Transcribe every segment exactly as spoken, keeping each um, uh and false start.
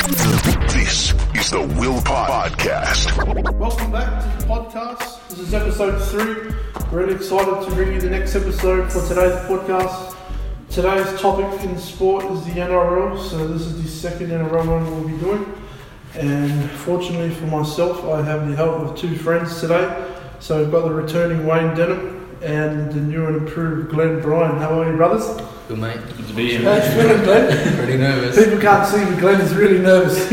This is the Will Pod Podcast. Welcome back to the podcast. This is episode three. Really excited to bring you the next episode for today's podcast. Today's topic in sport is the N R L, so this is the second N R L one we'll be doing. And fortunately for myself, I have the help of two friends today. So we've got the returning Wayne Denham and the new and improved Glenn Bryan. How are you, brothers? Good, mate. Good to be here. How you feeling, Glenn? Pretty nervous. People can't see, but Glenn is really nervous.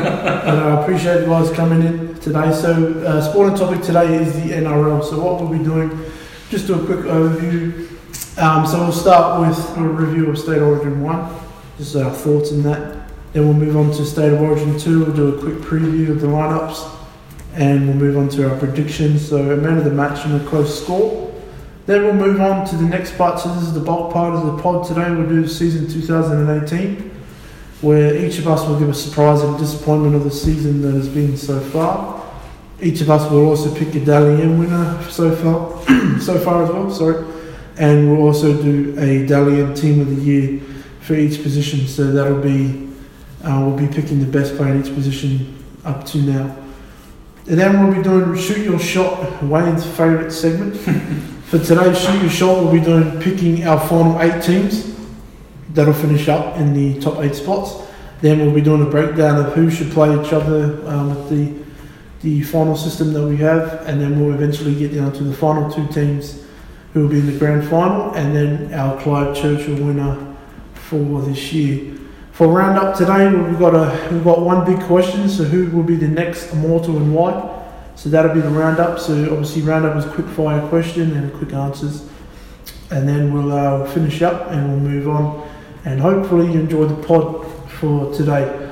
And I appreciate you guys coming in today. So, uh, sporting topic today is the N R L. So, what we'll be doing, just do a quick overview. Um, so, we'll start with a review of State of Origin one, just our thoughts on that. Then we'll move on to State of Origin two. We'll do a quick preview of the lineups, and we'll move on to our predictions. So, a man of the match and a close score. Then we'll move on to the next part. So this is the bulk part of the pod today. We'll do season two thousand eighteen, where each of us will give a surprise and disappointment of the season that has been so far. Each of us will also pick a Dally M winner so far, so far as well. Sorry, and we'll also do a Dally M team of the year for each position. So that'll be uh, we'll be picking the best player in each position up to now. And then we'll be doing Shoot Your Shot, Wayne's favourite segment. For today's Shoot Your Shot, we'll be doing picking our final eight teams that'll finish up in the top eight spots. Then we'll be doing a breakdown of who should play each other um, with the the final system that we have, and then we'll eventually get down to the final two teams who will be in the grand final, and then our Clive Churchill winner for this year. For roundup today, we've got a we've got one big question. So who will be the next immortal and why? So that'll be the roundup. So obviously roundup is quick fire question and quick answers, and then we'll uh, finish up and we'll move on. And hopefully you enjoyed the pod for today.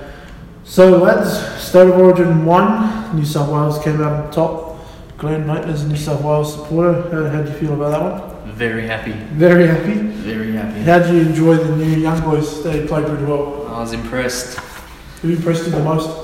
So lads, State of Origin one, New South Wales came out on top. Glenn, mate, as a New South Wales supporter, how, how do you feel about that one? Very happy. Very happy. Very happy. How did you enjoy the new young boys? They played pretty well. I was impressed. Who impressed you the most?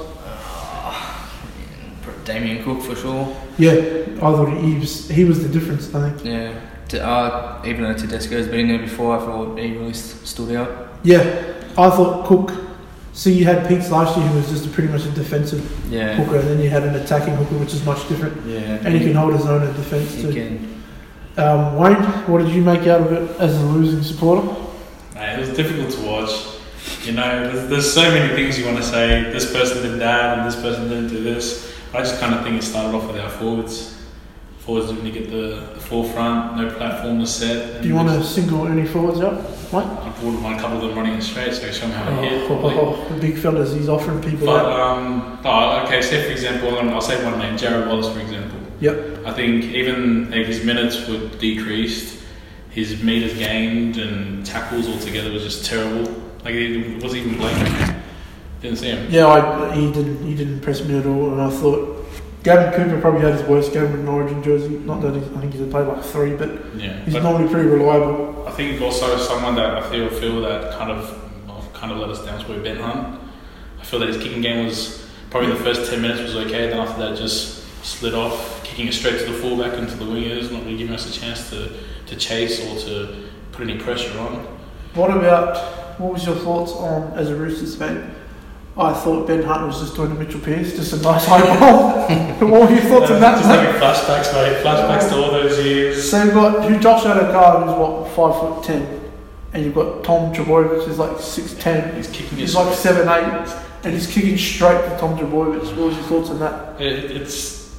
Damien Cook for sure. Yeah, I thought he was he was the difference, I think. Yeah. To, uh, even though Tedesco's been there before, I thought he really st- stood out. Yeah, I thought Cook. See, you had Peaks last year, who was just a pretty much a defensive Yeah. hooker, and then you had an attacking hooker, which is much different. Yeah. And he can hold his own in defence He too. can. Um, Wayne, what did you make out of it as a losing supporter? Mate, it was difficult to watch. You know, there's, there's so many things you want to say. This person did that, and this person didn't do this. I just kind of think it started off with our forwards. Forwards didn't get the, the forefront, no platform was set. Do you want to single any forwards out, Mike? I wouldn't mind a couple of them running it straight, so show them how to Oh, hit. oh, oh, oh, the big fellas, he's offering people But, out. um, oh, okay, say for example, I'll say one name, Jared Wallace for example. Yep. I think even like, his minutes were decreased, his meters gained and tackles altogether was just terrible. Like he wasn't even blank. Didn't see him. Yeah, I, he didn't. He didn't impress me at all, and I thought Gavin Cooper probably had his worst game with an Origin jersey. Not that he, I think he's played like three, but Yeah, he's but normally pretty reliable. I think also someone that I feel feel that kind of well, kind of let us down was Ben Hunt. I feel that his kicking game was probably the first ten minutes was okay, then after that just slid off, kicking it straight to the fullback and to the wingers, not really giving us a chance to, to chase or to put any pressure on. What about? What was your thoughts on as a Roosters fan? I thought Ben Hunt was just doing a Mitchell Pearce, just a nice high ball. What were your thoughts on that? Just having flashbacks, mate. Flashbacks to all those years. So you've got who Josh Adokar, who's what five foot ten, and you've got Tom Trbojevic, who's like six ten. He's kicking. He's like seven eight, and he's kicking straight to Tom Trbojevic. What was your thoughts on that? It, it's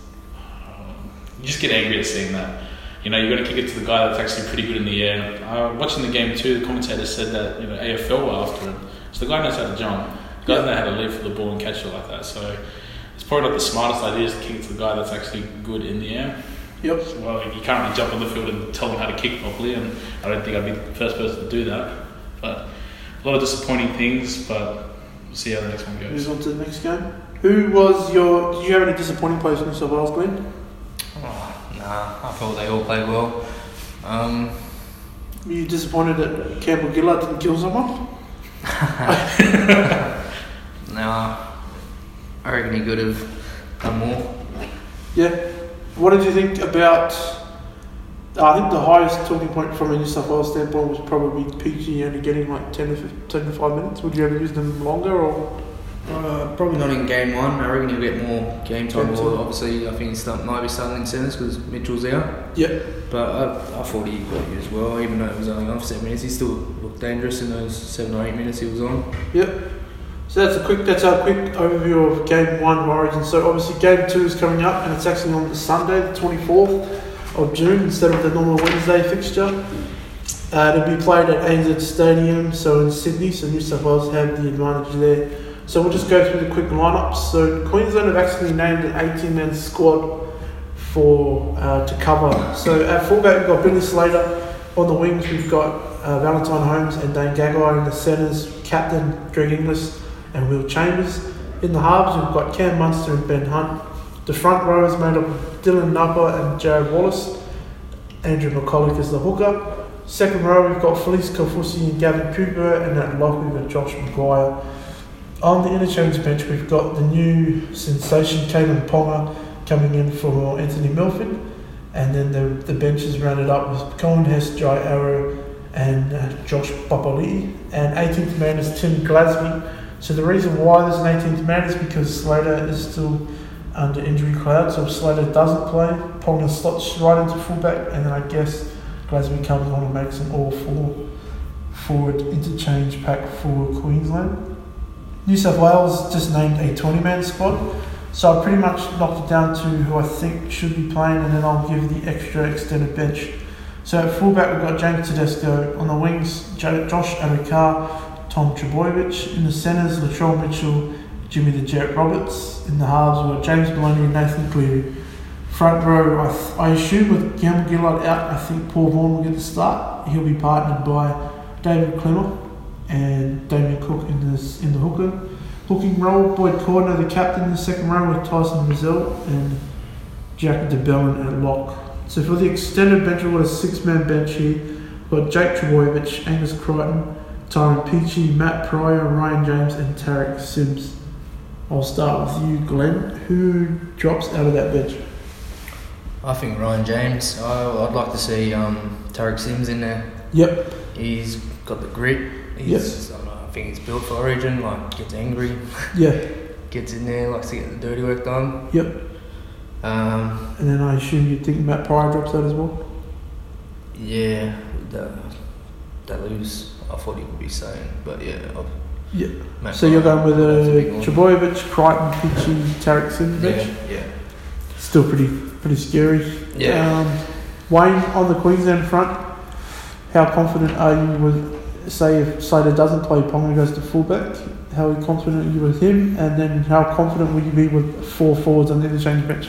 you just get angry at seeing that. You know, you got to kick it to the guy that's actually pretty good in the air. Uh, watching the game too, the commentator said that you know A F L were after him, so the guy knows how to jump. The guy knows how to live for the ball and catch it like that. So it's probably not the smartest idea to kick it to the guy that's actually good in the air. Yep. So, well, you can't really jump on the field and tell them how to kick properly, and I don't think I'd be the first person to do that. But a lot of disappointing things, but we'll see how the next one goes. Move on to the next game. Who was your? Did you have any disappointing players in New South Wales, Glenn? Oh, nah, I thought they all played well. Um, Were you disappointed that Campbell Gillard didn't kill someone? nah, I reckon he could have done more. Yeah. What did you think about? I think the highest talking point from a New South Wales standpoint was probably P G only getting like ten to five minutes. Would you ever use them longer or? Uh, probably not in game one. I reckon he'll get more game time. Game Or two. obviously, I think he start, might be starting in centres because Mitchell's out. Yeah. But I, I thought he got used well, even though it was only off seven minutes. He still looked dangerous in those seven or eight minutes he was on. Yep. So that's a quick. That's our quick overview of Game One of Origin. So obviously Game Two is coming up, and it's actually on the Sunday, the twenty-fourth of June, instead of the normal Wednesday fixture. Uh, it'll be played at A N Z Stadium, so in Sydney. So New South Wales have the advantage there. So we'll just go through the quick lineups. So Queensland have actually named an eighteen-man squad for uh, to cover. So at fullback we've got Billy Slater. On the wings we've got uh, Valentine Holmes and Dane Gagai. In the centres, captain Greg Inglis and Will Chambers. In the halves we've got Cam Munster and Ben Hunt. The front row is made up of Dylan Nupper and Jared Wallace. Andrew McCulloch is the hooker. Second row we've got Felice Kaufusi and Gavin Cooper, and at lock we've got Josh Maguire. On the interchange bench we've got the new sensation Caelan Ponga coming in for Anthony Milford, and then the, the bench is rounded up with Cohen Hess, Jai Arrow and uh, Josh Papali'i, and eighteenth man is Tim Glasby. So the reason why there's an eighteenth man is because Slater is still under injury cloud, so if Slater doesn't play, Ponga slots right into fullback, and then I guess Glasby comes on and makes an all four forward interchange pack for Queensland. New South Wales just named a twenty-man squad, so I pretty much knocked it down to who I think should be playing, and then I'll give the extra extended bench. So at fullback we've got James Tedesco. On the wings, J- Josh Adokar, Tom Trbojevic. In the centres, Latrell Mitchell, Jimmy the Jet Roberts. In the halves we've got James Maloney and Nathan Cleary. Front row, I, th- I assume with Gamble Gillard out, I think Paul Vaughan will get the start. He'll be partnered by David Clemmer and Damien Cook in the, in the hooker. Hooking role, Boyd Cordner, the captain in the second row with Tyson Brazil and Jack DeBellin at lock. So for the extended bench, we've got a six-man bench here. We've got Jake Trbojevic, Angus Crichton, Tyron Peachy, Matt Pryor, Ryan James and Tarek Sims. I'll start with you, Glenn. Who drops out of that bench? I think Ryan James. I, I'd like to see um, Tarek Sims in there. Yep. He's got the grit. He's, I, don't know, I think he's built for Origin. Like gets angry. Yeah. Gets in there, likes to get the dirty work done. Yep. Um, And then I assume you think Matt Pryor drops out as well? yeah, the, that lose. I thought he would be saying, but yeah. I'll, Yeah. Matt So you're Pryor, going with that's a big uh, one. Trbojevic, Crichton, Peachy, Tarek Sims bench? Yeah, yeah. Still pretty pretty scary. Yeah. Um, Wayne, on the Queensland front, how confident are you with, say, if Slater doesn't play, Ponga goes to fullback? How confident are you with him? And then how confident will you be with four forwards on the interchange bench?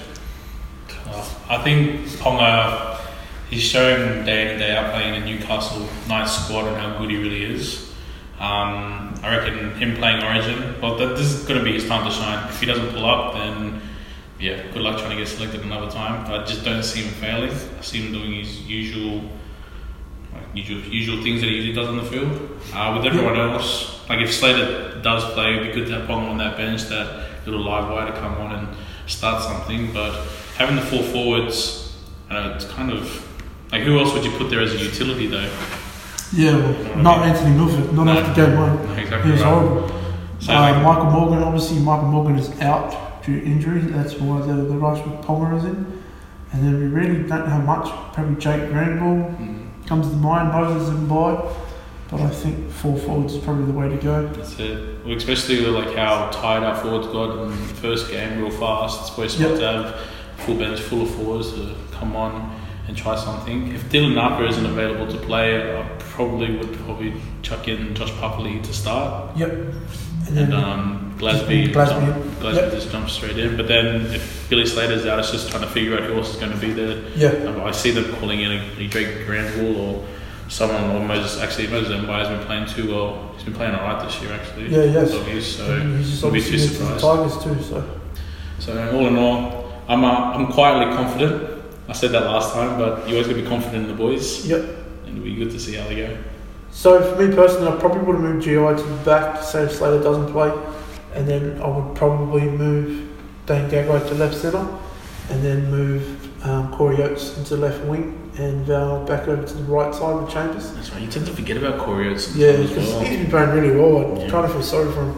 Uh, I think Ponga, he's showing day in and day out playing a Newcastle Knights squad and how good he really is. Um, I reckon him playing Origin, well, that, this is going to be his time to shine. If he doesn't pull up, then yeah, good luck trying to get selected another time. I just don't see him failing. I see him doing his usual, like, usual, usual things that he usually does on the field. Uh, with everyone else, like if Slater does play, it'd be good to have Ponga on that bench, that little live wire to come on and start something. But having the four forwards, uh, it's kind of like, who else would you put there as a utility though? Yeah, well, You know what not I mean? Anthony Milford, not No. after game one. No, He exactly was right. horrible. So Uh, like, Michael Morgan, obviously Michael Morgan is out due to injury. That's why the, the rush with Ponga is in. And then we really don't have much. Probably Jake Granville mm, comes to mind, Moses and by. But I think four forwards is probably the way to go. that's it. Well, especially with like how tired our forwards got in the first game, real fast. It's always smart Yep. to have full bench full of forwards to come on and try something. If Dylan Napa isn't available to play, I probably would probably chuck in Josh Papali'i to start. Yep. And And then um, Glasby, Glasby, jump, Glasby yep. just jumps straight in. But then if Billy Slater's out, it's just trying to figure out who else is going to be there. yeah, Um, I see them calling in a, a Drake Granville or someone, or Moses. Actually, Moses Mbai has been playing too well. He's been playing alright this year, actually. Yeah, yes. So he's so And he's just I'll be obviously too moved to the surprised. Tigers too. So So all in all, I'm uh, I'm quietly confident. I said that last time, but you always got to be confident in the boys, yep. and it'll be good to see how they go. So for me personally, I probably would have moved G I to the back, say if Slater doesn't play, and then I would probably move Dane Gagai to left centre, and then move um, Corey Oates into left wing, and Val back over to the right side with Chambers. That's right. You tend to forget about Corey Oates Yeah, as because well. he's been playing really well. I Yeah. kind of feel sorry for him.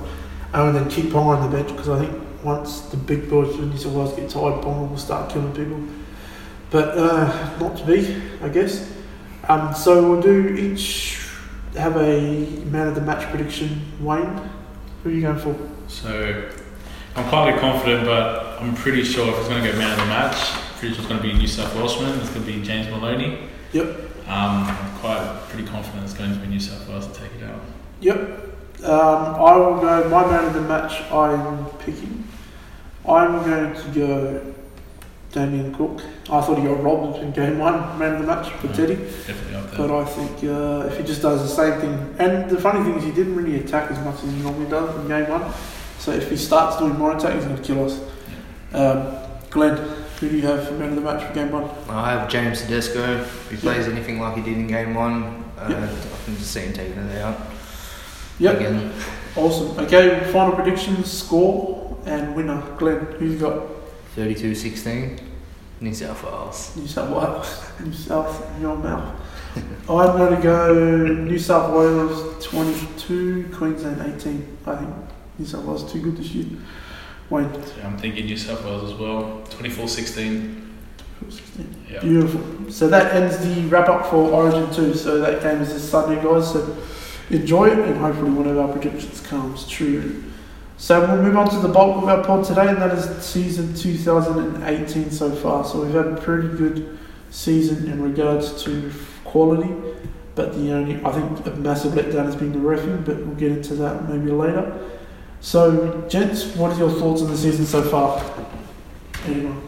and then keep Ponga on the bench because I think once the big boys from New South Wales get tired, Ponga will start killing people. But uh, not to be, I guess. Um, so we'll do each have a man of the match prediction. Wayne, who are you going for? So I'm quietly confident, but I'm pretty sure if it's going to go man of the match, pretty sure it's going to be a New South Welshman. It's going to be James Maloney. Yep. Um, I'm quite pretty confident it's going to be New South Wales to take it out. Yep. Um, I will go. My man of the match. I'm picking. I'm going to go Damien Cook. I thought he got robbed in game one, man of the match for Yeah, Teddy. Definitely up there. But I think uh, if he just does the same thing, and the funny thing is he didn't really attack as much as he normally does in game one. So if he starts doing more attack, he's going to kill us. Um, Glenn, who do you have for man of the match for game one? I have James Tedesco. If he plays anything like he did in game one, uh, Yep. I can just see him taking it out. Yep. Again. Awesome. Okay, final predictions, score and winner. Glenn, who you got? thirty-two sixteen, New South Wales. New South Wales. New South in your mouth. I'm going to go New South Wales twenty-two, Queensland eighteen. I think New South Wales is too good this year. Wayne. So I'm thinking New South Wales as well. twenty-four sixteen. Yeah. Beautiful. So that ends the wrap up for Origin two. So that game is this Sunday, guys. So enjoy it, and hopefully one of our predictions comes true. So we'll move on to the bulk of our pod today, and that is season two thousand eighteen so far. So we've had a pretty good season in regards to quality, but the only, I think, a massive letdown has been the reffing, but we'll get into that maybe later. So, gents, what are your thoughts on the season so far? Anyone?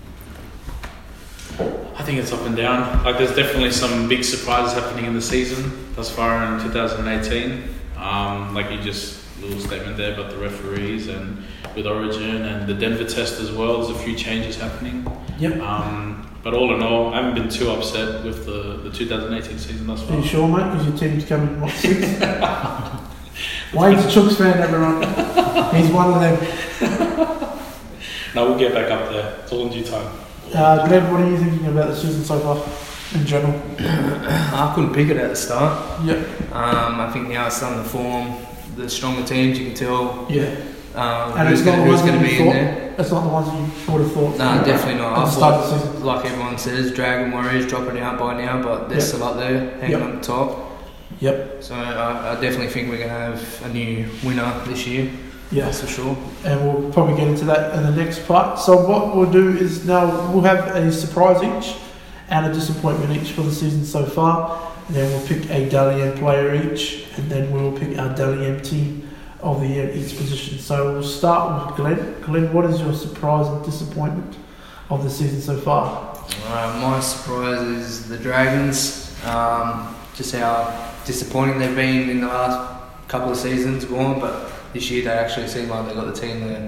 I think it's up and down. Like, there's definitely some big surprises happening in the season thus far in two thousand eighteen. Um, like you just little statement there about the referees and with Origin and the Denver test as well. There's a few changes happening. Yep. Um, but all in all, I haven't been too upset with the, the two thousand eighteen season thus far. Are you sure, mate? Because your team's coming what sixth? Wayne's a Chooks fan, everyone. He's one of them. No, we'll get back up there. It's all in due time. Uh, Glenn, what are you thinking about the season so far, in general? I couldn't pick it at the start. Yep. Um, I think now it's starting to form the stronger teams. You can tell Yeah. um, And who's it's not going the ones to that be you in thought. there. That's not the ones that you would have thought. No, definitely not. At I the start of thought, the season. like everyone says, Dragon Warriors dropping out by now, but they're Yep. still up there, hanging Yep. on the top. Yep. So I, I definitely think we're going to have a new winner this year. Yeah. That's for sure. And we'll probably get into that in the next part. So what we'll do is now we'll have a surprise each and a disappointment each for the season so far. And then we'll pick a Dally M player each, and then we'll pick our Dally M team of the year at each position. So we'll start with Glenn. Glenn, what is your surprise and disappointment of the season so far? Uh, my surprise is the Dragons. Um, just how disappointing they've been in the last couple of seasons gone, but this year they actually seem like they've got the team to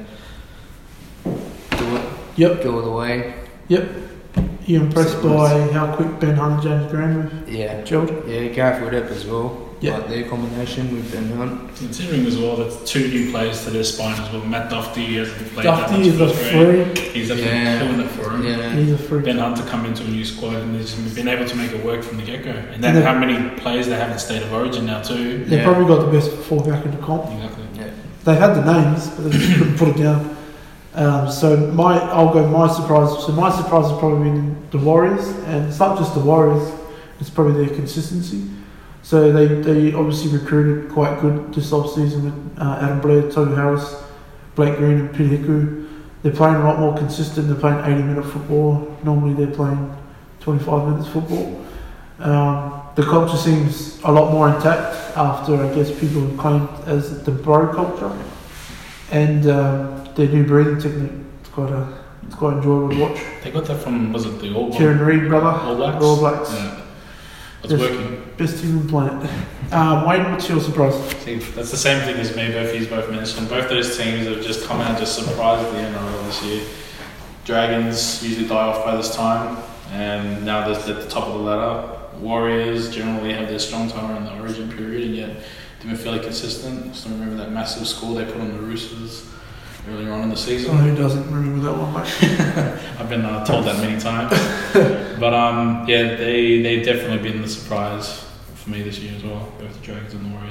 do it, Yep. go all the way. Yep. You impressed by how quick Ben Hunt and James Graham have Yeah. gelled? Yeah, Gareth Woodep as well. Yeah. Like their combination with Ben Hunt. Considering as well that two new players to their spine as well. Matt Duffy hasn't played that Duffy much is a first grade. freak. He's definitely Yeah. killing it for him. Yeah. He's a freak. Ben Hunt to come into a new squad and he's been able to make it work from the get-go. And then And how many players they have in State of Origin now too. They've Yeah. probably got the best fullback in the comp. Exactly. Yeah. They had the names, but they just couldn't put it down. Um, so my, I'll go my surprise. So my surprise has probably been the Warriors, and it's not just the Warriors; it's probably their consistency. So they, they obviously recruited quite good this off season with uh, Adam Blair, Toby Harris, Blake Green, and Pete Hiku. They're playing a lot more consistent. They're playing eighty minute football. Normally they're playing twenty-five minutes football. Um, the culture seems a lot more intact after, I guess, people have claimed as the bro culture, and um, their new breathing technique. It's quite a, it's quite enjoyable to watch. They got that from, was it the All Blacks? Kieran Reid, brother, All Blacks? All Blacks, Yeah. It's Yes. working. best team on the planet. Um, Wayne, what's your surprise? See, that's the same thing as me, both he's both mentioned. Both those teams have just come out just surprised the N R L this year. Dragons usually die off by this time, and now they're at the top of the ladder. Warriors generally have their strong time around the Origin period, and yet they've been fairly consistent. Still remember that massive score they put on the Roosters earlier on in the Oh, season. who doesn't remember that one, mate? I've been uh, told that many times. But um, yeah, they they've definitely been the surprise for me this year as well, both the Dragons and the Warriors.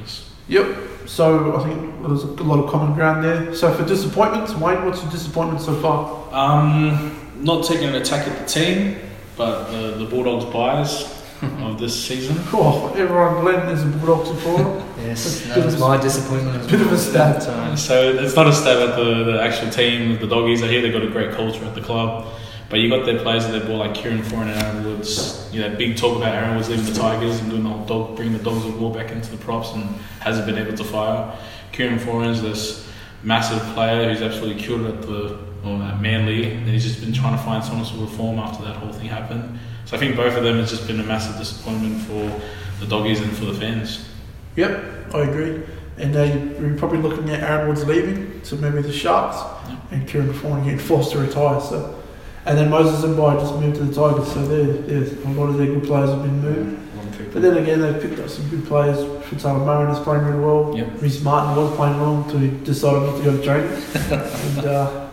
Yep. So I think there's a lot of common ground there. So for disappointments, Wayne, what's your disappointment so far? Um, not taking an attack at the team, but the, the Bulldogs bias of this season. Oh, everyone, Glenn is a Bulldog supporter. Yes, Bit that was of a- my disappointment. as bit of well a stab. at the time. So it's not a stab at the, the actual team, the Doggies. I hear they've got a great culture at the club. But you got their players at their ball like Kieran Foran and Aaron Woods. You know, big talk about Aaron Woods leaving the Tigers and doing the whole dog, bringing the Dogs of War back into the props and hasn't been able to fire. Kieran Foran's this massive player who's absolutely killed it at the or at Manly, and he's just been trying to find some sort of reform after that whole thing happened. So I think both of them has just been a massive disappointment for the Doggies and for the fans. Yep, I agree. And they we're probably looking at Aaron Woods leaving, so maybe the Sharks, Yep. and Kieran Foran getting forced to retire. So, and then Moses and Bai just moved to the Tigers. So there, there's a lot of their good players have been moved. But then again, they've picked up some good players. Fatala Moran is playing really well. Yep. Reece Martin was playing well until he decided not to go to training. and uh,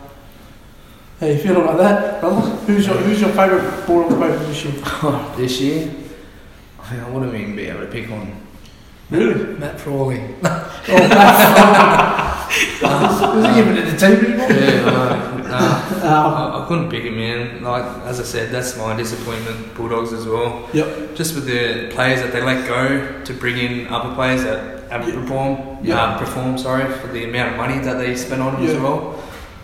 how you feeling about that, brother? Who's your Who's your favourite Bulldog player this year? This year, I, mean, I wouldn't even be able to pick one. Really? Matt Frawley. Oh, that's Is he even in the team anymore? Yeah, no, nah. Um, I, I couldn't pick him, man. Like as I said, that's my disappointment. Bulldogs as well. Yep. Just with the players that they let go to bring in other players that haven't Yeah. performed. Yeah. Uh, performed, sorry, for the amount of money that they spent on them as Yeah. well.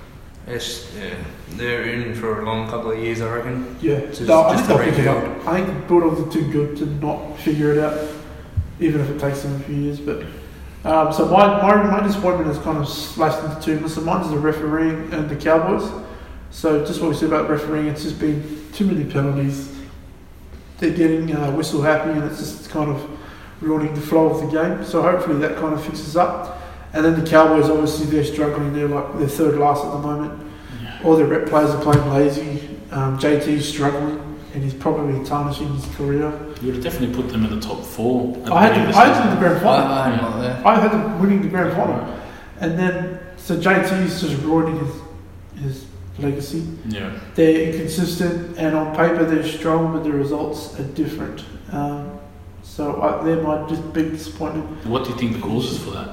It's, yeah, they're in for a long couple of years, I reckon. Yeah. Just- no, I just think to they'll pick it up. rebuild. I think the Bulldogs are too good to not figure it out, even if it takes them a few years. But um, so my, my my disappointment is kind of slashed into two. So mine's the refereeing and the Cowboys. So just what we said about refereeing, it's just been too many penalties. They're getting uh, whistle happy, and it's just kind of ruining the flow of the game. So hopefully that kind of fixes up. And then the Cowboys, obviously, they're struggling. They're like they're third last at the moment. Yeah. All their rep players are playing lazy. Um, J T's struggling, and he's probably tarnishing his career. You would have definitely put them in the top four. at the I had beginning them, of I the had them in the grand I, final. I had him up there. I had them winning the grand final, and then so J T's just ruining his his legacy. season. Yeah. They're inconsistent, and on paper they're strong, but the results are different. Um, so I, they're my just big disappointment. What do you think the cause is for that?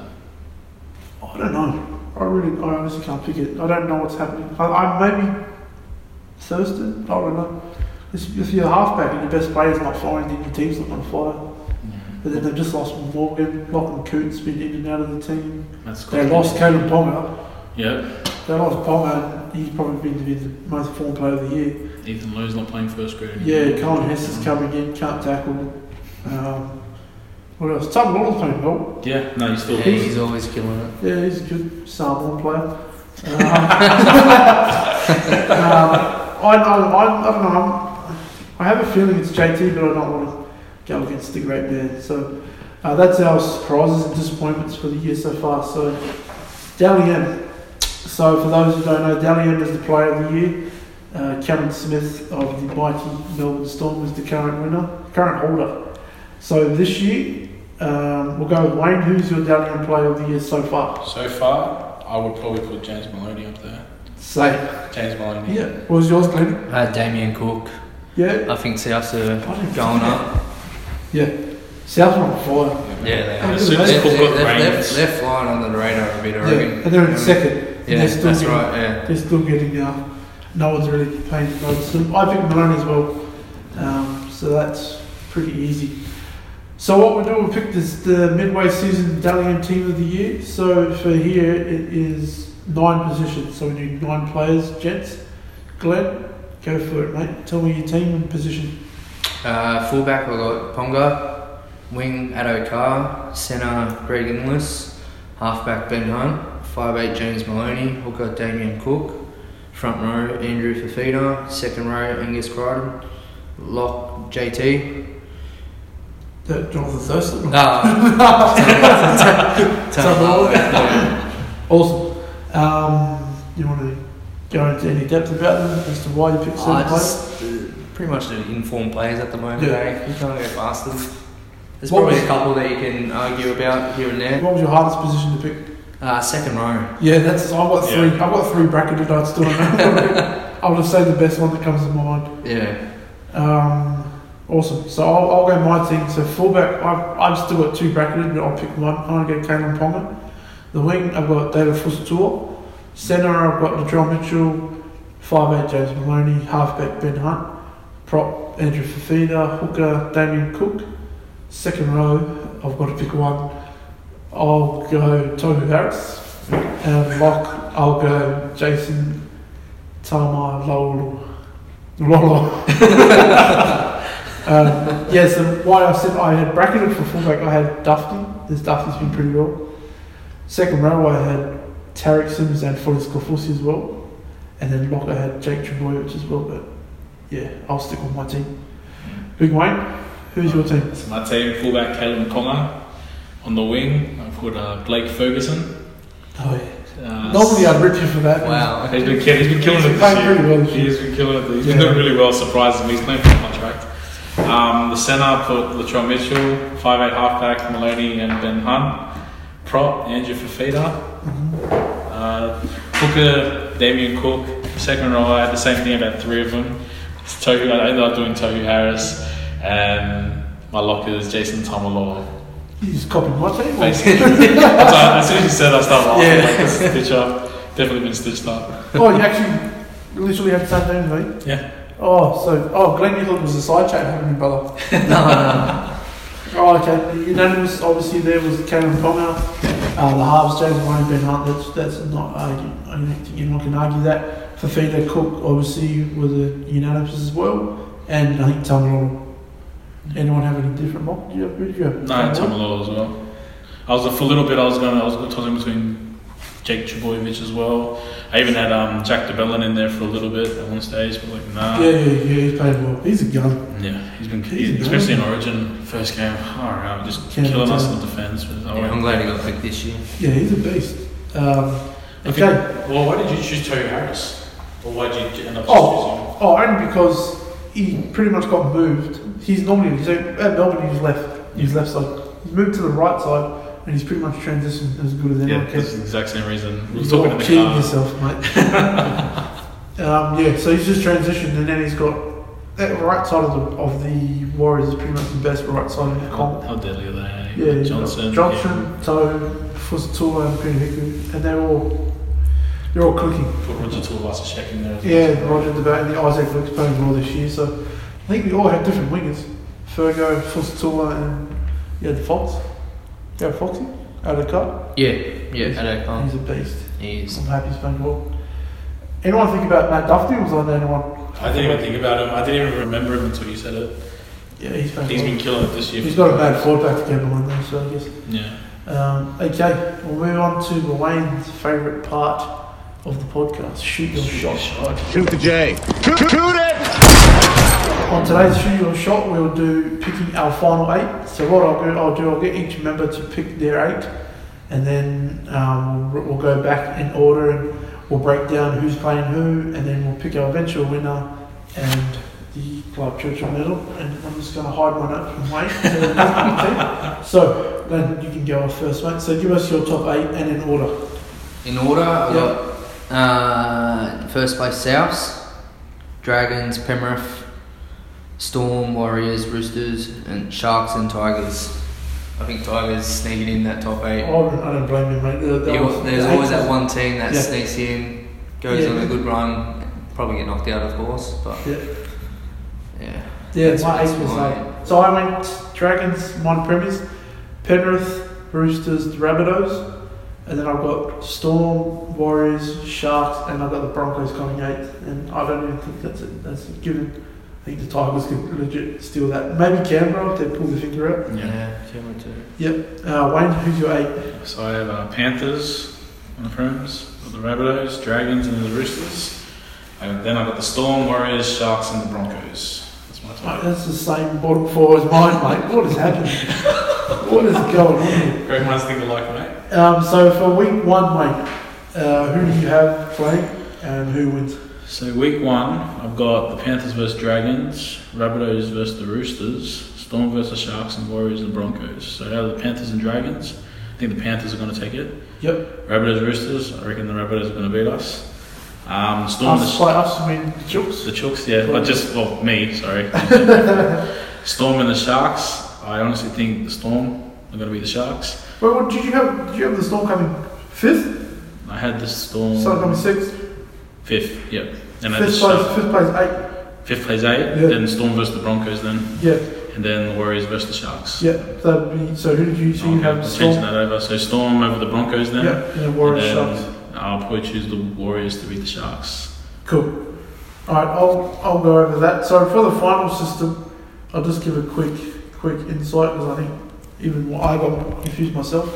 I don't know. I really, I honestly can't pick it. I don't know what's happening. I, I maybe Thurston. I don't know. If if you're a halfback and your best player's not firing, then your team's not going to fire. But then they've just lost Morgan. Lachlan Coote's been in and out of the team. That's They quite- lost Caleb Ponga. Yeah. They lost Ponga. He's probably been to be the most formed player of the year. Ethan Lowe's not playing first grade anymore. Yeah, Colin Hess is coming in. Can't tackle. Um, what else? Tom Lawler's playing well. Yeah, no, you still Yeah, he's always killing it. Yeah, he's a good Samoan player. Um, um, I, I, I, I don't know. I'm, I have a feeling it's J T, but I don't want to go against the great man. So uh, that's our surprises and disappointments for the year so far. So Dally M. So for those who don't know, Dally M is the player of the year. Uh, Cameron Smith of the mighty Melbourne Storm is the current winner, current holder. So this year, um, we'll go with Wayne. Who's your Dally M player of the year so far? So far, I would probably put James Maloney up there. Say. James Maloney. Yeah. What was yours, Glenn? I had Damien Cook. Yeah. I think Souths are I didn't going think up. Yeah. South on fire. Yeah, they And are. as soon as They're, Cook got they're, they're, brains- they're flying under the radar a bit, I Yeah. reckon. And they're in second. And Yeah, they're still that's getting, right, yeah. They're still getting, uh, no one's really paying notice. So I picked Maloney as well. Um, so that's pretty easy. So what we'll do, we'll pick this, the midway season Dally M team of the year. So for here, it is nine positions. So we need nine players, gents. Glenn, go for it, mate. Tell me your team and position. Uh, fullback, I got Ponga. Wing, Addo Carr. Centre, Greg Inglis. Halfback, Ben Hunt. five eight, James Maloney. Hooker, Damien Cook. Front row, Andrew Fafita. Second row, Angus Crichton. Lock, J T. That Jonathan Thurston. Ah, So- Awesome. Um, you want to go into any depth about them as to why you picked certain I players? just uh, pretty much the informed players at the moment. Yeah. Eh? You can't go past them. There's What probably was- a couple that you can argue about here and there. What was your hardest position to pick? Uh, second row. Yeah, that's I've got three. Yeah. I've got three bracketed. I still don't know. I'll just say the best one that comes to mind. Yeah. Um, Awesome. So I'll, I'll go my team. So fullback, I've, I've still got two bracketed, but I'll pick one. I'm going to go Kalen Ponga. The wing, I've got David Fusatua. Centre, I've got Latrell Mitchell. five eight, James Maloney. Halfback, Ben Hunt. Prop, Andrew Fafita. Hooker, Damien Cook. Second row, I've got to pick one. I'll go Tohu Harris. And lock, I'll go Jason Tama Lolo. Lolo. um, yeah, so why I said I had bracketed for fullback, I had Dufty. This Dufty's been pretty well. Second row, I had Tarek Sims and Folis Kofusi as well. And then lock, I had Jake Trebojevic as well. But yeah, I'll stick with my team. Big Wayne, who's your team? So my team, fullback Caleb Conga. On the wing, I've got uh, Blake Ferguson. Oh yeah. Uh, Normally I'd rip you for that. Wow. He's been, he's been killing it He's this playing year. pretty well this year. He's been killing it. He's Yeah. been doing really well, surprising me. He's playing for a contract. Um, the centre, put Latrell Mitchell. five eight halfback, Maloney and Ben Hunt. Prop, Andrew Fafita. Mm-hmm. Uh, Hooker, Damien Cook. Second row, I had the same thing about three of them. It's Tohu, I ended up doing Tohu Harris. And my lock is Jason Tamalolo. You just copied my team? or- Basically. That's why, as soon as you said, I started laughing. Yeah. Like, this is stitch up. Definitely been stitched up. Oh, you actually literally had the same name as me? Yeah. Oh, so, oh, Glenn, you thought it was a side chat having me, brother. no, no. Oh, okay. The unanimous, obviously, there was Kalen Ponga, uh, the halves, James Maloney, Ben Hunt. That's, that's not argue. I don't think anyone can argue that. Fafita Cook, obviously, was a unanimous as well. And I think Tamalolo. Anyone have any different mock? Did you have, did you have No, Tamalolo as well. I was for a little bit. I was going. I was tossing between Jake Trebojevic as well. I even had um, Jack DeBellin in there for a little bit at one stage, but like nah. Yeah, yeah, yeah. He's played well. He's a gun. Yeah, he's been, He's he's, especially in Origin first game. Alright, just Can't killing us tell. in the defence. But I Yeah, won't- I'm glad he got picked this year. Yeah, he's a beast. Um, I think- okay. Well, why did you choose Tohu Harris? Or why did you end up just Oh, oh, only because he pretty much got moved. He's normally so at Melbourne. He's left. He's left side. He's moved to the right side, and he's pretty much transitioned as good as using? Yeah, anyone that's can. the exact same reason. We were He's talking not in the cheating car. yourself, mate. um, yeah, so he's just transitioned, and then he's got that right side of the of the Warriors is pretty much the best right side in the How, comp. how deadly are they? Yeah, you've got Johnson. Johnson, Toe, Fusatua, and Peter Hiku, and they're all they're all clicking. Yeah. Put Roger Tuivasa-Sheck in there as well. Yeah, Roger Debate and the Isaac Luke's playing well this year, so I think we all have different wingers. Fergo, Fusatua, and yeah, the Fox. Yeah, Foxy, out of the cut. Yeah, yeah, at He's Oakland. a beast. He is. I'm happy he's playing well. Anyone think about Matt Duffy? Was I the only one? I didn't even think about him. I didn't even remember him until you said it. Yeah, he's playing He's well. been killing it this year. He's got a bad forward back to get on there, so I guess. Yeah. Um, okay, we'll move on to Wayne's favourite part of the podcast. Shoot your shot. Shoot the J. Shoot, shoot it! On today's Shoot Your Shot, we'll do picking our final eight. So what I'll do, I'll do, I'll get each member to pick their eight, and then um, we'll, we'll go back in order and we'll break down who's playing who, and then we'll pick our eventual winner and the Club Churchill medal. And I'm just going to hide my notes from Wayne. So, Glenn, you can go off first, mate. So give us your top eight and in order. In order, I Yeah. got uh, first place Souths, Dragons, Penrith, Storm, Warriors, Roosters, and Sharks and Tigers. I think Tigers sneaking in that top eight. I don't, I don't blame you, mate. The- the- You- the there's eight always that was- one team that Yeah. sneaks in, goes Yeah. on a good run, probably get knocked out, of course. But Yeah. yeah, Yeah, That's- my that's eight was my like. So I went Dragons, mine Premiers, Penrith, Roosters, Rabbitohs, and then I've got Storm, Warriors, Sharks, and I've got the Broncos coming eighth. And I don't even think that's a, that's a given. I think the Tigers could legit steal that. Maybe Canberra if they pull their finger out. yeah, Yeah. Canberra too. Yep. Uh, Wayne, who's your eight? So I have uh, Panthers on the Prims, the Rabbitohs, Dragons, and the Roosters. And then I've got the Storm, Warriors, Sharks, and the Broncos. That's my Mate, top. that's the same bottom four as mine, mate. What is happening? What is going on here? Great minds think alike, mate. Um, so for week one, mate, uh, who do you have playing and who wins? So week one, I've got the Panthers versus Dragons, Rabbitohs versus the Roosters, Storm versus Sharks, and Warriors and Broncos. So out of the Panthers and Dragons, I think the Panthers are going to take it. Yep. Rabbitohs Roosters, I reckon the Rabbitohs are going to beat us. Um, Storm Us, the by us, I mean Chooks. The Chooks, yeah, but just, well, me, sorry. Storm and the Sharks. I honestly think the Storm are going to be the Sharks. Well, what did you have? Did you have the Storm coming fifth? I had the Storm. Storm coming sixth. Fifth, yep. And I had the Fifth place. Sharks. Fifth place eight. Fifth plays eight. Yeah. Then Storm versus the Broncos. Then. Yeah. And then the Warriors versus the Sharks. Yeah. That'd be. So who did you? So you Okay, have I'm the changing Storm. that over. So Storm over the Broncos then. Yeah. And then Warriors And then Sharks. I'll probably choose the Warriors to beat the Sharks. Cool. All right. I'll I'll go over that. So for the final system, I'll just give a quick quick insight because I think even I got confused myself.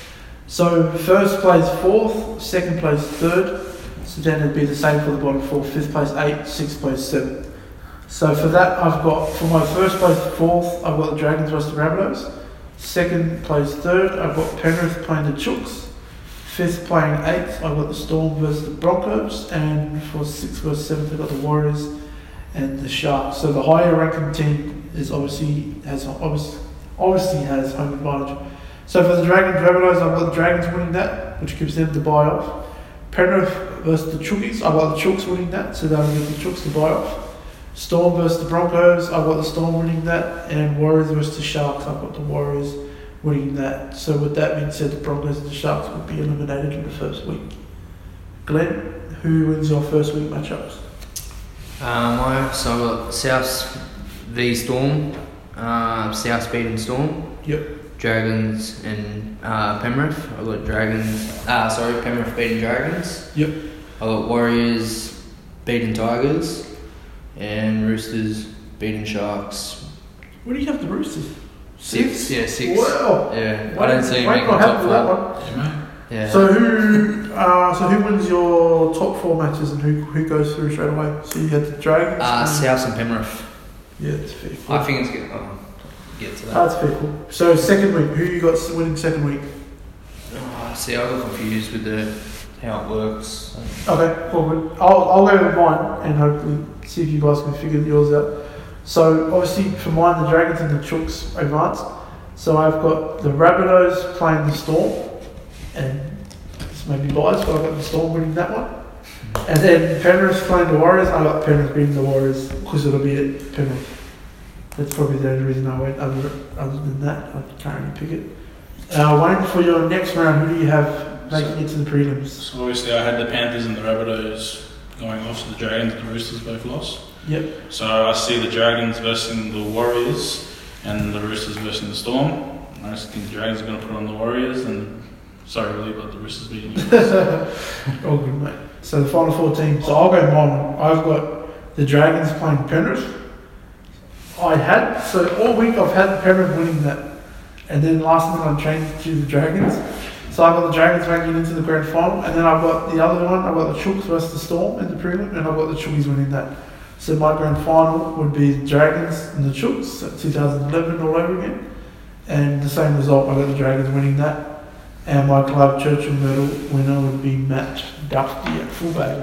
So first place fourth, second place third. So then it'd be the same for the bottom four. Fifth place eight, sixth place seven. So for that I've got for my first place fourth I've got the Dragons versus the Rabbitohs. Second place third I've got Penrith playing the Chooks. Fifth playing eighth I've got the Storm versus the Broncos, and for sixth versus seventh I've got the Warriors and the Sharks. So the higher ranking team is obviously has obviously obviously has home advantage. So for the Dragons, Rabbitohs, I've got the Dragons winning that, which gives them the buy off. Penrith versus the Chookies, I've got the Chooks winning that, so that'll give the Chooks the buy off. Storm versus the Broncos, I've got the Storm winning that, and Warriors versus the Sharks, I've got the Warriors winning that. So with that being said, the Broncos and the Sharks will be eliminated in the first week. Glenn, who wins your first week matchups? Um, I so I've got South v Storm, uh, South beating Storm. Yep. Dragons and uh, Penrith. I've got Dragons. Ah, sorry, Penrith beating Dragons. Yep. I've got Warriors beating Tigers, and Roosters beating Sharks. What do you have the Roosters? Six, yeah, six. Wow. Yeah, Why I don't did- see why making not top happy with that four. one? Yeah, mate. Yeah. So who, uh, so who wins your top four matches and who who goes through straight away? So you had the Dragons. uh, and- South and Penrith. Yeah, it's fair. I think it's good. Oh, get to that. That's fair. Cool. So second week, who you got winning second week? Oh, see, I got confused with the how it works. Okay, cool. Good. I'll I'll go with mine and hopefully see if you guys can figure yours out. So obviously for mine, the Dragons and the Chooks advanced. So I've got the Rabbitohs playing the Storm, and this may be biased, but I've got the Storm winning that one. And then Penrith playing the Warriors. I got Penrith beating the Warriors because it'll be at Penrith. That's probably the only reason I went. Other other than that, I can't really pick it. Uh, Wayne, for your next round, who do you have making it to the prelims? So obviously I had the Panthers and the Rabbitohs going off, so the Dragons and the Roosters both lost. Yep. So I see the Dragons versus the Warriors and the Roosters versus the Storm. I just think the Dragons are going to put on the Warriors, and sorry really about the Roosters beating you. All good, mate. So the final four teams. So I'll go mine. I've got the Dragons playing Penrith. I had, so all week I've had Penrith winning that. And then last night I changed to the Dragons. So I've got the Dragons making it into the grand final. And then I've got the other one, I've got the Chooks versus the Storm in the prelim. And I've got the Chookies winning that. So my grand final would be the Dragons and the Chooks at two thousand eleven all over again. And the same result, I got the Dragons winning that. And my Club Churchill medal winner would be Matt Duffy at fullback.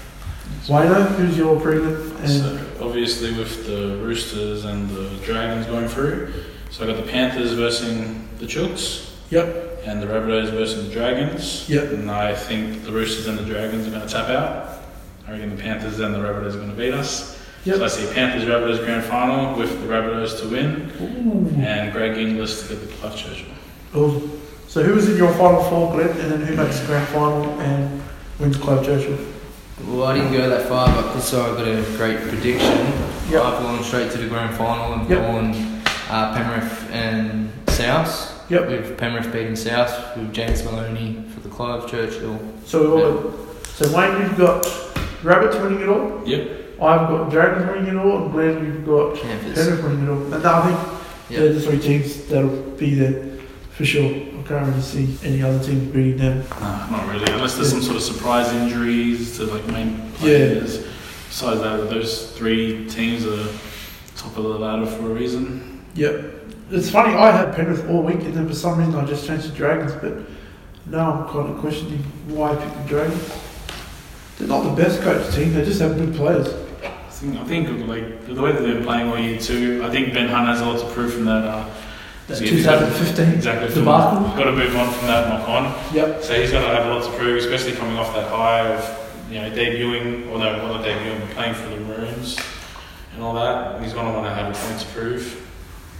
Wayno, who's your prelim? And So obviously with the Roosters and the Dragons going through, so I got the Panthers versus the Chooks. Yep. And the Rabbitohs versus the Dragons. Yep. And I think the Roosters and the Dragons are going to tap out. I reckon the Panthers and the Rabbitohs are going to beat us. Yep. So I see Panthers Rabbitohs grand final with the Rabbitohs to win Ooh. and Greg Inglis to get the Club Churchill. Awesome. So who was in your final four, Glenn? And then who makes the grand final and wins Club Churchill? Well, I didn't go that far, but because I got a great prediction, Yep. I've gone straight to the grand final and Yep. gone uh, Penrith and South. Yep. With Penrith beating South, with James Maloney for the Clive Churchill. So we all, so Wayne, you've got Rabbits winning it all. Yep. I've got Dragons winning it all, and Glenn, you've got Panthers. Penrith winning it all. And I think Yep. they're the three teams that'll be there for sure. I can't really see any other teams beating them. Nah, not really, unless there's some sort of surprise injuries to like main players. Besides that, those three teams are top of the ladder for a reason. Yep. It's funny, I had Penrith all week, and then for some reason I just changed to Dragons, but now I'm kind of questioning why I picked the Dragons. They're not the best coached team, they just have good players. I think, I think like the way that they're playing all year too. I think Ben Hunt has a lot to prove from that. Uh, That's so he's got- twenty fifteen. Exactly. debacle. Got to move on from that knock on. Yep. So he's going to have a lot to prove, especially coming off that high of you know debuting, or no, not debuting, but playing for the Maroons and all that. He's going to want to have a point to prove.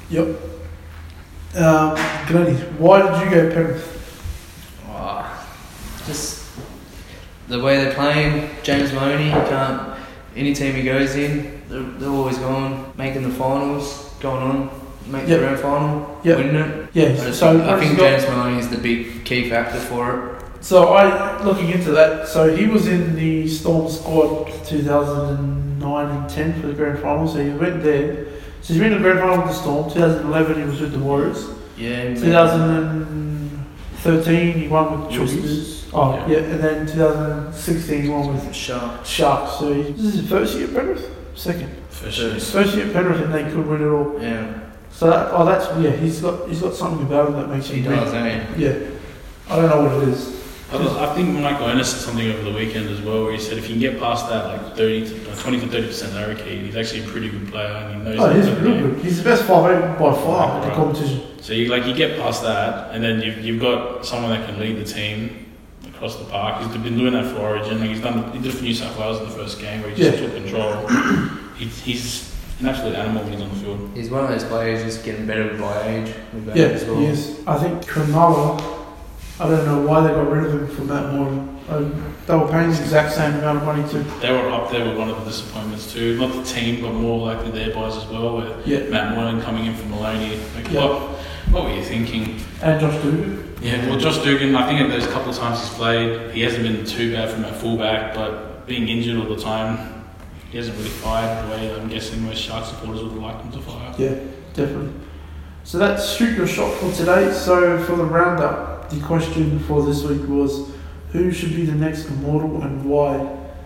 Yep. Um, Glennie, why did you go Penrith? Oh, just the way they're playing. James Maloney can't. Any team he goes in, they're, they're always going, making the finals, going on, making Yep. the grand final, Yep. winning it. Yeah. I, just So think, I what's think he got? James Maloney is the big key factor for it. So I looking into that. So he was in the Storm squad two thousand nine and ten for the grand final. So he went there. So he's been in the grand final with the Storm. two thousand eleven he was with the Warriors. Yeah. two thousand thirteen he won with Chooks. Oh yeah. Yeah. And then two thousand sixteen he won with Sharks. Sharks. So he, this is his first year at Penrith. Second. For First. First year at Penrith and they could win it all. Yeah. So that, oh that's yeah. He's got he's got something about him that makes He him does, win. eh? Yeah. I don't know what it is. I, I think Michael Ennis said something over the weekend as well, where he said if you can get past that like thirty to, twenty to thirty percent barricade, he's actually a pretty good player and he knows. Oh, he's the real game. good. He's the best five eight by far in the Right. competition. So you like you get past that, and then you've, you've got someone that can lead the team across the park. He's been doing that for Origin. Like he's done. He did it for New South Wales in the first game where he just Yeah. took control. he, he's an absolute animal when he's on the field. He's one of those players just getting better by age. With Yeah, age as well. he is. I think Cronulla, I don't know why they got rid of him from that model. Um, they were paying the exact same amount of money too. They were up there with one of the disappointments too. Not the team, but more likely their boys as well. With Yeah. Matt Moylan coming in from Maloney. Like, Yeah. what, what were you thinking? And Josh Dugan. Yeah, well, Josh Dugan, I think those couple of times he's played, he hasn't been too bad from that fullback, but being injured all the time, he hasn't really fired the way I'm guessing most Shark supporters would have liked him to fire. Yeah, definitely. So that's shoot your shot for today. So for the roundup, the question for this week was, who should be the next immortal and why?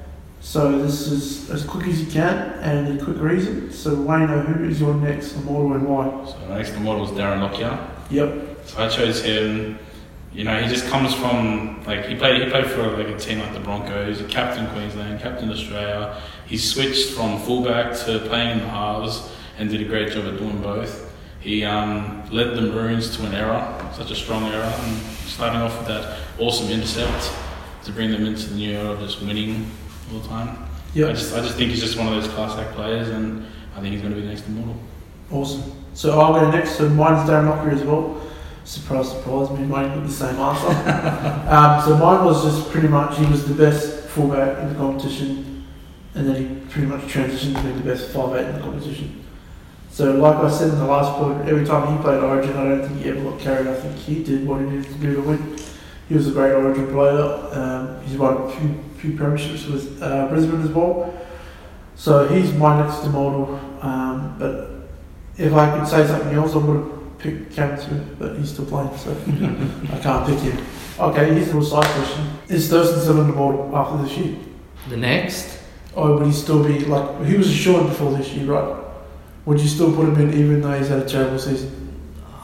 So this is as quick as you can and a quick reason. So Wayno, who is your next immortal and why? So the next immortal is Darren Lockyer. Yep. So I chose him. You know, he just comes from like he played. He played for like a team like the Broncos. He captained Queensland, captained Australia. He switched from fullback to playing in the halves and did a great job at doing both. He um, led the Maroons to an era, such a strong era, and starting off with that awesome intercept to bring them into the new era of just winning all the time. Yep. I just I just think he's just one of those class act players, and I think he's going to be the next immortal. Awesome. So I'll go next. So mine's Darren Lockyer as well. Surprise, surprise, me and Wayne got the same answer. um, so mine was just pretty much he was the best fullback in the competition, and then he pretty much transitioned to be the best five eight in the competition. So like I said in the last point, every time he played Origin, I don't think he ever got carried. I think he did what he needed to do to win. He was a great Origin player. Um, he's won a few, few premierships with uh, Brisbane as well. So he's my next immortal. Um, but if I could say something else, I would have picked Cameron Smith, but he's still playing, so I can't pick him. Okay, here's a little side question. Is Thurston still an immortal after this year? The next? Or would he still be, like, he was assured before this year, right? Would you still put him in even though he's had a terrible season?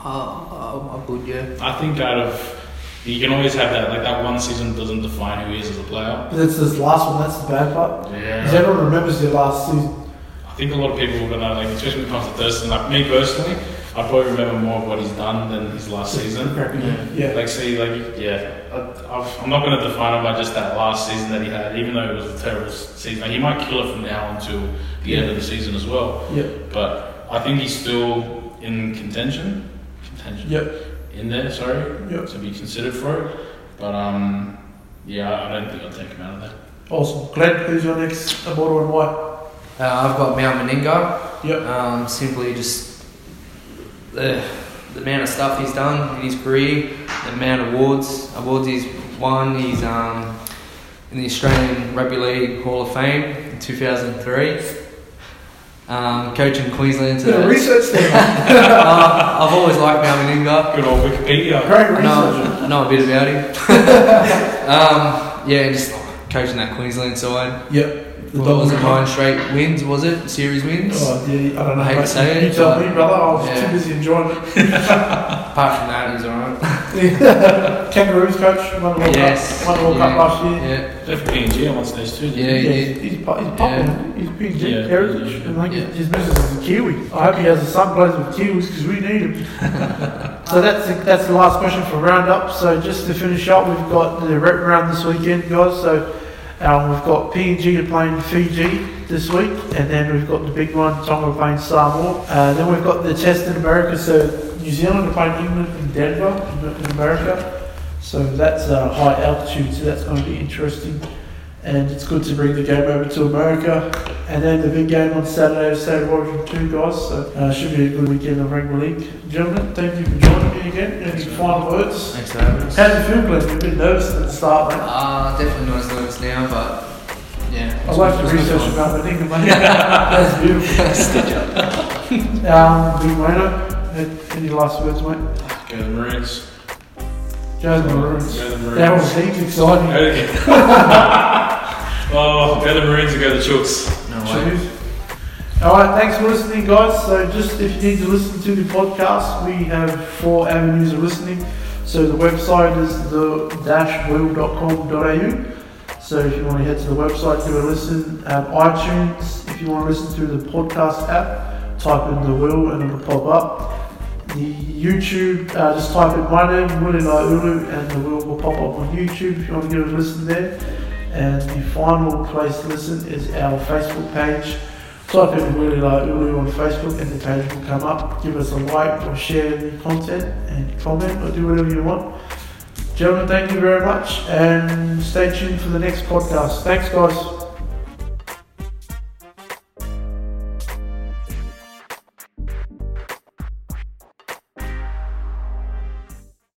Uh, I would, yeah. I think out of you can always have that like that one season doesn't define who he is as a player. But that's this last one, that's the bad part. Because Yeah. everyone remembers their last season. I think a lot of people are gonna like, especially when it comes to Thurston. Like me personally, I probably remember more of what he's done than his last season. Yeah. yeah. Like, see, like, yeah, I, I've, I'm not going to define him by just that last season that he had, even though it was a terrible season. Like, he might kill it from now until the end of the season as well. Yeah. But I think he's still in contention. Contention. Yep. In there, sorry. Yep. To be considered for it. But, um, yeah, I don't think I'll take him out of there. Awesome. Glenn, who's your next immortal and why? Uh, I've got Mount Meninga. Yep. Um, simply just the, the amount of stuff he's done in his career, the amount of awards, awards he's won. He's um, in the Australian Rugby League Hall of Fame in two thousand three. Um, coaching Queensland to Bit of that. research there. uh, I've always liked Mount Meninga. Good old Wikipedia. Great I research. know, I know a bit about him. um, yeah, just coaching that Queensland side. Yep. The What was it, Dogs. nine straight wins, was it? Series wins? Oh, yeah, I don't know. I hate to mate. say it, You tell but- me, brother. I was Yeah. too busy enjoying it. Apart from that, he's alright. Kangaroos coach, won the World Yes. Cup, won the World Cup Yeah. last year. Yeah. They're P N G on one stage too. Yeah, Yeah, he he's, did. he's, pu- he's Yeah. popping. He's P G Yeah. heritage. Yeah. And like Yeah. his missus is a Kiwi. I hope he has a son plays with Kiwis because we need him. So that's the, that's the last question for roundup. So just to finish up, we've got the rep round this weekend, guys. So Um, we've got P N G are playing Fiji this week, and then we've got the big one, Tonga playing Samoa. Uh, then we've got the test in America, so New Zealand are playing England in Denver, in America. So that's uh, high altitude, so that's going to be interesting. And it's good to bring the game over to America. And then the big game on Saturday is State of Origin two, guys. So uh, should be a good weekend of rugby league. Gentlemen, thank you for joining me again. Any final words? Thanks for having us. How do you feel, Glenn? You've been nervous at the start, mate. Uh, definitely not as nervous now, but yeah. I like the research about the thing, mate. That's beautiful. um, Big Wayno, any last words, mate? Go the Maroons. Go the Maroons. Go the Maroons. That was heaps exciting. Okay. Oh, go the Maroons and go the Chooks. No way. Choose. Alright, thanks for listening, guys. So just if you need to listen to the podcast, we have four avenues of listening. So the website is the dash will dot com dot a u. So if you want to head to the website, give it a listen. Um, iTunes, if you want to listen through the podcast app, type in the will and it'll pop up. The YouTube, uh, just type in my name, Willie Ulu, and the will will pop up on YouTube if you want to give it a listen there. And the final place to listen is our Facebook page. Type in Willie Ulu on Facebook and the page will come up. Give us a like or share the content and comment or do whatever you want. Gentlemen, thank you very much and stay tuned for the next podcast. Thanks, guys.